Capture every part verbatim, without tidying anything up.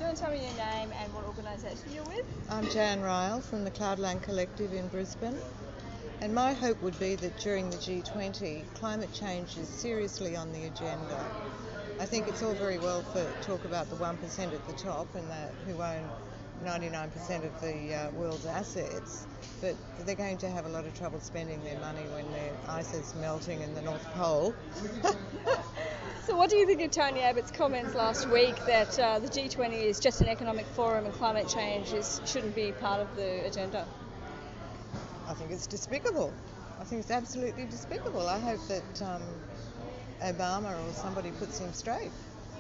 you want to tell me your name and what organisation you're with? I'm Jan Ryle from the Cloudland Collective in Brisbane, and my hope would be that during the G twenty, climate change is seriously on the agenda. I think it's all very well for talk about the one percent at the top and the, who own ninety-nine percent of the uh, world's assets, but they're going to have a lot of trouble spending their money when their ice is melting in the North Pole. So what do you think of Tony Abbott's comments last week that uh, the G twenty is just an economic forum and climate change is, shouldn't be part of the agenda? I think it's despicable. I think it's absolutely despicable. I hope that um, Obama or somebody puts him straight.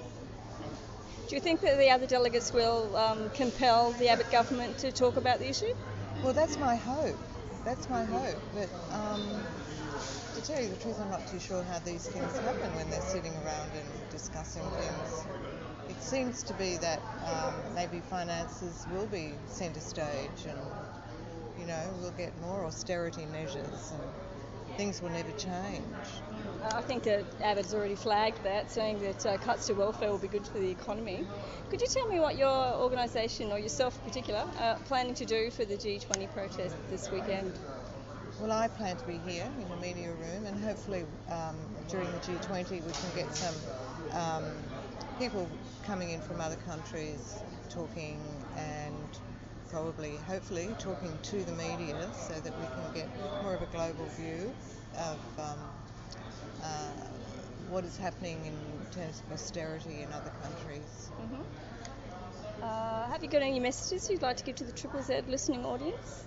Do you think that the other delegates will um, compel the Abbott government to talk about the issue? Well, that's my hope. That's my hope. But um, to tell you the truth, I'm not too sure how these things happen when they're sitting around and discussing things. It seems to be that um, maybe finances will be centre stage, and you know we'll get more austerity measures, and things will never change. I think that Abbott's already flagged that, saying that uh, cuts to welfare will be good for the economy. Could you tell me what your organisation, or yourself in particular, are planning to do for the G twenty protest this weekend? Well, I plan to be here in the media room, and hopefully um, during the G twenty we can get some um, people coming in from other countries talking, and probably, hopefully, talking to the media so that we can get more of a global view of um, uh, what is happening in terms of austerity in other countries. Mm-hmm. Uh, have you got any messages you'd like to give to the Triple Z listening audience?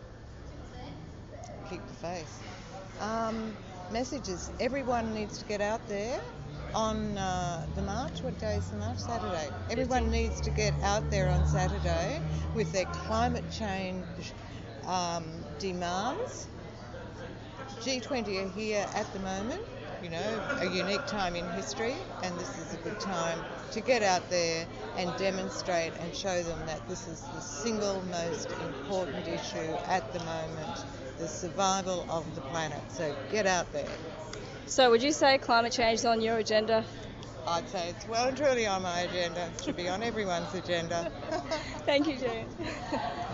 Keep the faith. Um, messages. Everyone needs to get out there on uh, the march. What day is the march? Saturday. Everyone needs to get out there on Saturday with their climate change um, demands. G twenty are here at the moment, you know, a unique time in history, and this is a good time to get out there and demonstrate and show them that this is the single most important issue at the moment, the survival of the planet. So get out there. So would you say climate change is on your agenda? I'd say it's well and truly on my agenda. It should be on everyone's agenda. Thank you, Jane.